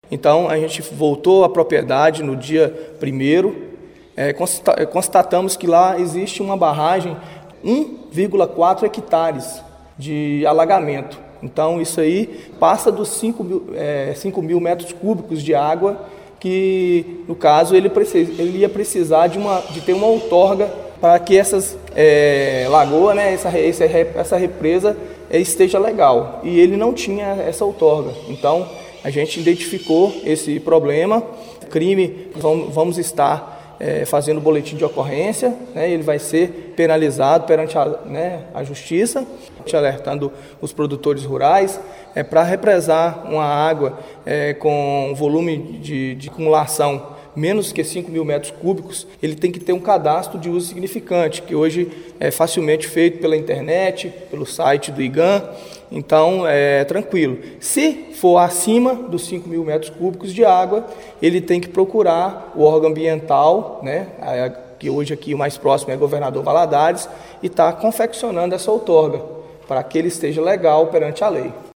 Então, a gente voltou à propriedade no dia 1º, constatamos que lá existe uma barragem 1,4 hectares de alagamento. Então, isso aí passa dos 5 mil metros cúbicos de água, que, no caso, ele ia precisar de ter uma outorga para que essas lagoa, né, essa represa esteja legal. E ele não tinha essa outorga. Então, a gente identificou esse problema, crime, vamos estar fazendo boletim de ocorrência, né, ele vai ser penalizado perante a justiça, alertando os produtores rurais para represar uma água com volume de acumulação menos que 5 mil metros cúbicos, ele tem que ter um cadastro de uso significante, que hoje é facilmente feito pela internet, pelo site do IGAM, então é tranquilo. Se for acima dos 5 mil metros cúbicos de água, ele tem que procurar o órgão ambiental, né, que hoje aqui o mais próximo é o governador Valadares, e está confeccionando essa outorga, para que ele esteja legal perante a lei.